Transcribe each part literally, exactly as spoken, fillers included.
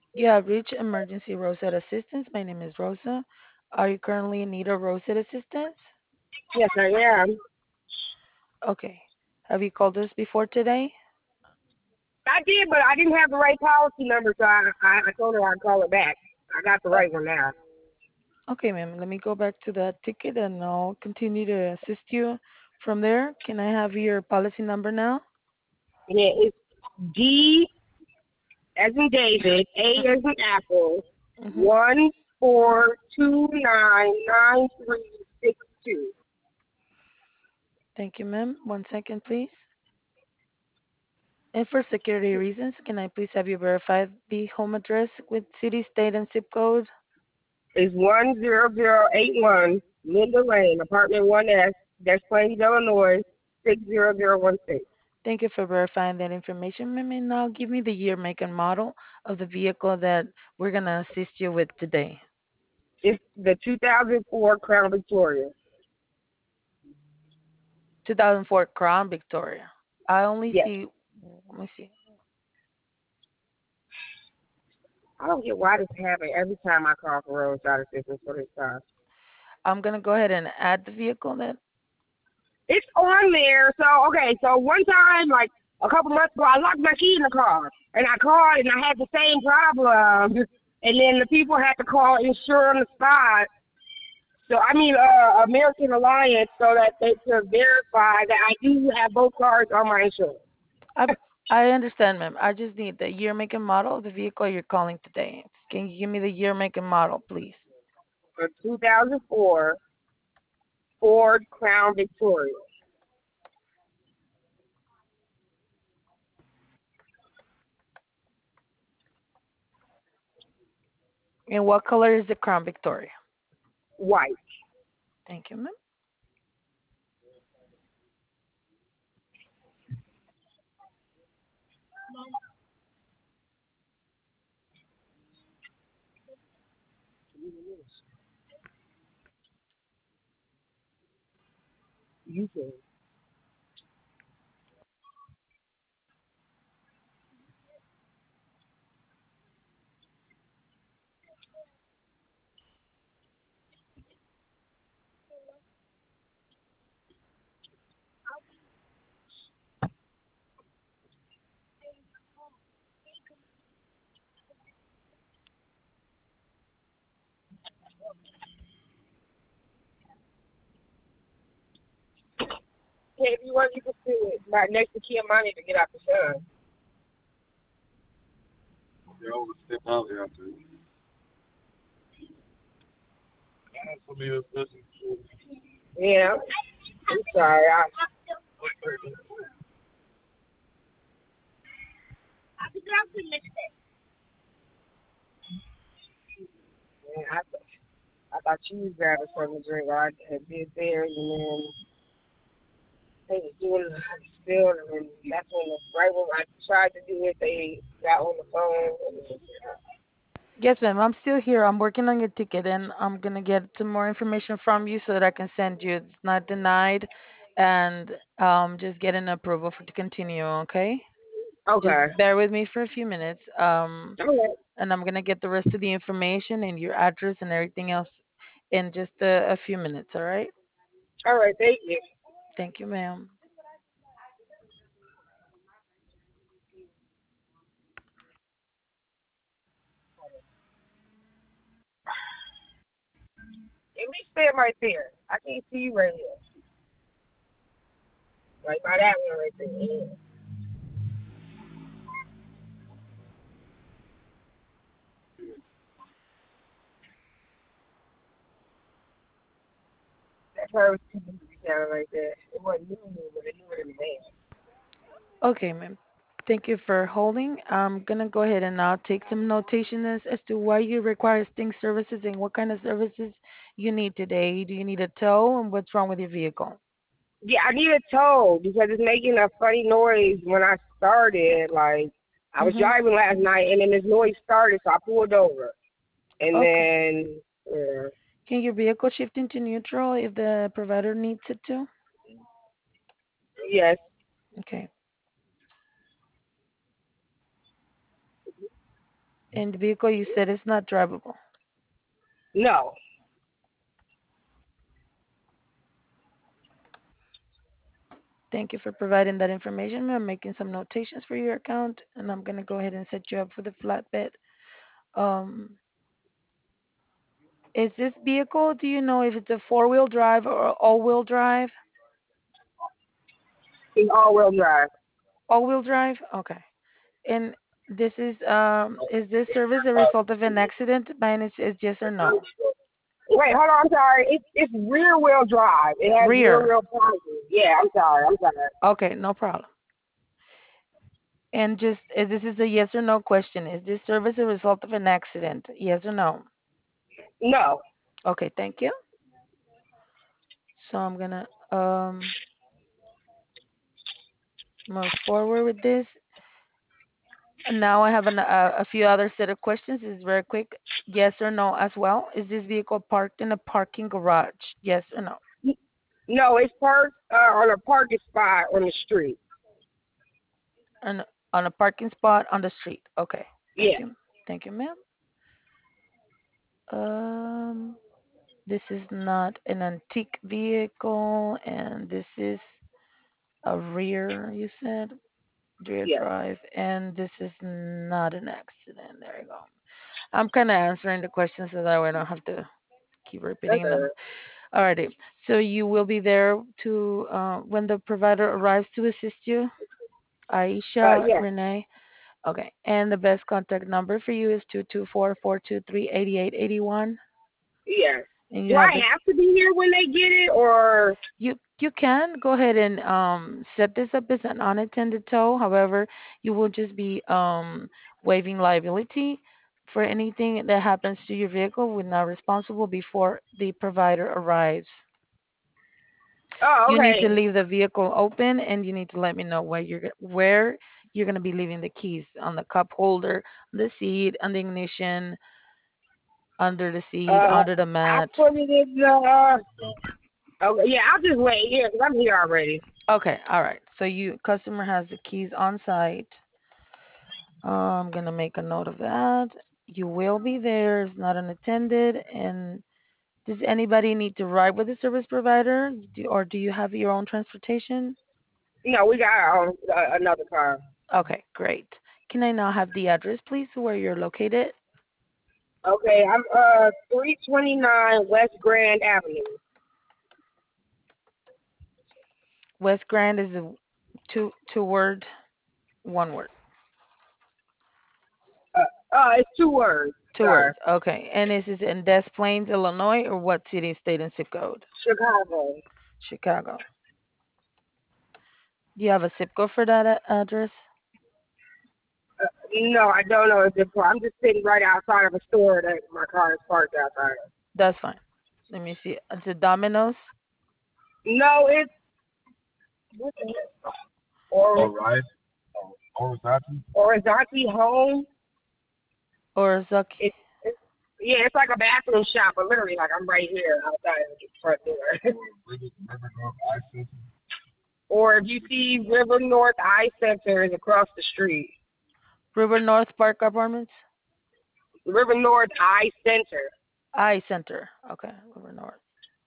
You have reached Emergency Rosette Assistance. My name is Rosa. Are you currently in need of Rosette Assistance? Yes, I am. Okay. Have you called us before today? I did, but I didn't have the right policy number, so I I, I told her I'd call her back. I got the Uh, right one now. okay, ma'am. Let me go back to that ticket and I'll continue to assist you from there. Can I have your policy number now? Yeah, it's D as in David, A as in Apple, Mm-hmm. one four two nine nine three six two. Thank you, ma'am. One second, please. And for security reasons, can I please have you verify the home address with city, state, and zip code? Is one zero zero eight one Linda Lane, apartment one S, Des Plaines, Illinois, six zero zero one six. Thank you for verifying that information, ma'am. And now give me the year, make, and model of the vehicle that we're going to assist you with today. It's the two thousand four Crown Victoria. two thousand four Crown Victoria. I only Yes. see, let me see. I don't get why this happens every time I call for roadside assistance for this car. I'm going to go ahead and add the vehicle then. It's on there. So okay, so one time, like a couple months ago, I locked my key in the car, and I called, and I had the same problem. And then the people had to call insure on the spot. So I mean, uh, American Alliance, so that they could verify that I do have both cars on my insurance. I, I understand, ma'am. I just need the year, make, and model of the vehicle you're calling today. Can you give me the year, make, and model, please? For two thousand four Ford Crown Victoria, And what color is the Crown Victoria? white. Thank you, ma'am. You can. Hey, if you want, you can sit it right next to Kiamani to get out the sun. They always step out there after. That's for me to listen to. Yeah. I'm sorry. I, man, I, I thought you was grabbing something to drink. Or I had did theirs, and then they was doing the spill, and then that's when the right when I tried to do it, they got on the phone. And, Yes, ma'am. I'm still here. I'm working on your ticket, and I'm gonna get some more information from you so that I can send you. It's not denied, and um, just get an approval for to continue. Okay. Just okay. bear with me for a few minutes. Um, All right. and I'm gonna get the rest of the information and your address and everything else in just a, a few minutes. All right. All right. Thank you. Thank you, ma'am. At least stand right there. I can't see you right here. Like by that one right there. Yeah. That car was too big to be standing right there. It wasn't new, new, but it knew it in the van. Okay, ma'am. Thank you for holding. I'm gonna go ahead and now take some notation as, as to why you require Sting services and what kind of services you need today. Do you need a tow and what's wrong with your vehicle? Yeah, I need a tow because it's making a funny noise when I started. Like I was Mhm. driving last night and then this noise started, so I pulled over. And Okay. then yeah, Can your vehicle shift into neutral if the provider needs it to? yes, Okay. And the vehicle you said is not drivable. No. Thank you for providing that information. I'm making some notations for your account, and I'm gonna go ahead and set you up for the flatbed. Um, is this vehicle? Do you know if it's a four-wheel drive or all-wheel drive? It's all-wheel drive. All-wheel drive. Okay. And this is um, is this service a result of an accident? By any chance, yes or no? Wait, hold on. I'm sorry. It's it's rear-wheel drive. It has Rear. rear-wheel parking. Yeah, I'm sorry. I'm sorry. Okay, no problem. And just uh, this is a yes or no question. Is this service a result of an accident? Yes or no? No. Okay, thank you. So I'm gonna um move forward with this. And now I have an, uh, a few other set of questions. This is very quick. Yes or no as well. Is this vehicle parked in a parking garage? Yes or no? No, it's parked uh, on a parking spot on the street. On, on a parking spot on the street. Okay, thank Yeah. you. Thank you, ma'am. Um, this is not an antique vehicle, and this is a rear, you said, rear Yeah. drive, and this is not an accident. There you go. I'm kind of answering the questions so that way I don't have to keep repeating Okay. them. Alrighty. So you will be there to uh, when the provider arrives to assist you, Uh, Aisha, yeah. Renee. Okay. And the best contact number for you is two two four, four two three, eight eight eight one. Yeah. And you Do have I the have to be here when they get it, or? you you can go ahead and um, set this up as an unattended tow. However, you will just be um, waiving liability for anything that happens to your vehicle. We're not responsible before the provider arrives. Oh, You need to okay. leave the vehicle open, and you need to let me know where you're go- where you're going to be leaving the keys on the cup holder, the seat, on the ignition, under the seat, Uh, under the I'll mat. put it in the. Uh, okay. Yeah, I'll just wait here because I'm here already. Okay, all right. So you customer has the keys on site. Uh, I'm gonna make a note of that. You will be there. It's not unattended. And does anybody need to ride with the service provider, do, or do you have your own transportation? No, we got our own, uh, another car. Okay, great. Can I now have the address, please, where you're located? Okay, I'm uh three twenty-nine West Grand Avenue. West Grand is a two two word, one word, Uh, uh, it's two words. two Sorry. words. Okay, and this is in Des Plaines, Illinois, or what city, state, and zip code? Chicago. Chicago. Do you have a zip code for that a- address? Uh, no, I don't know if it's. I'm just sitting right outside of a store that my car is parked outside of. That's fine. Let me see. It's a Domino's. No, it's what the heck? Or All right. Oh, Orizati? Orizati Home. Or Zuck. It's, it's yeah, it's like a bathroom shop, but literally like I'm right here outside of the front door. Or River, River Grove Eye Center? Or if you see River North Eye Center is across the street. River North Park Apartments. River North Eye Center. I Center. Okay, River North.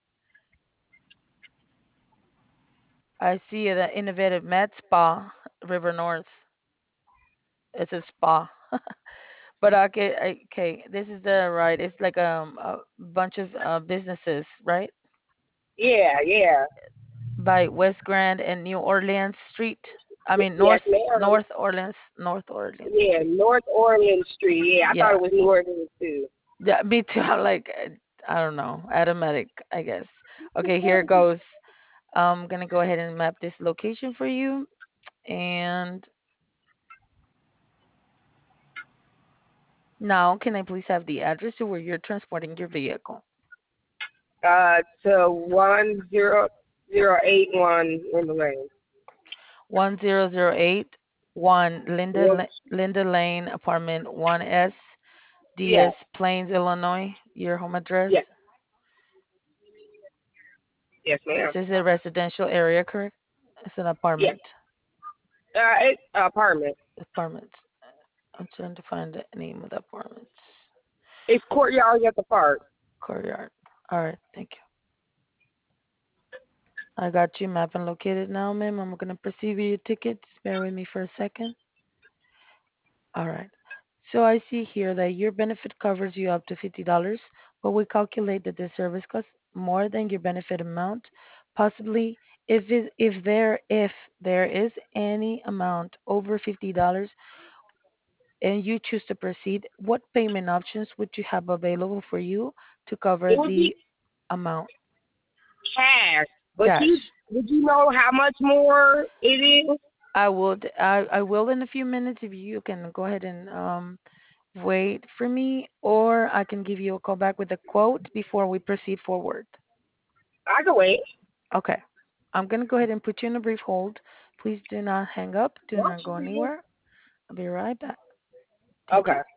I see the innovative med spa, River North. It's a spa. But okay, okay, this is the right. It's like um a bunch of uh, businesses, right? Yeah, yeah. By West Grand and New Orleans Street. I mean Yes, North ma'am. North Orleans, North Orleans Yeah, Street. North Orleans Street. Yeah, I thought Yeah, it was New Orleans too. yeah, me too. I'm like uh, I don't know, automatic, I guess. Okay, here it goes. I'm gonna go ahead and map this location for you. And now, can I please have the address to where you're transporting your vehicle? Uh, to one zero zero eight one in the lane. one zero zero eight one Linda Yep. La- Linda Lane, apartment one S, Yes, D S Plains, Illinois. Your home address. yes, yes, This ma'am. is a residential area, correct? It's an Yes. apartment. Uh, it's apartment. Apartment. I'm trying to find the name of the apartments. It's courtyards at the park. Courtyard. All right, thank you. I got you map and located now, ma'am. I'm gonna proceed with your tickets. Bear with me for a second. All right. So I see here that your benefit covers you up to fifty dollars, but we calculate that the service costs more than your benefit amount. Possibly, if is if there if there is any amount over fifty dollars and you choose to proceed, what payment options would you have available for you to cover It would be the amount? cash. But you, Cash. would you know how much more it is? I would I, I will in a few minutes if you can go ahead and um wait for me, or I can give you a call back with a quote before we proceed forward. I can wait. Okay. I'm going to go ahead and put you in a brief hold. Please do not hang up. Do not go anywhere. I'll be right back. Thank Okay. you.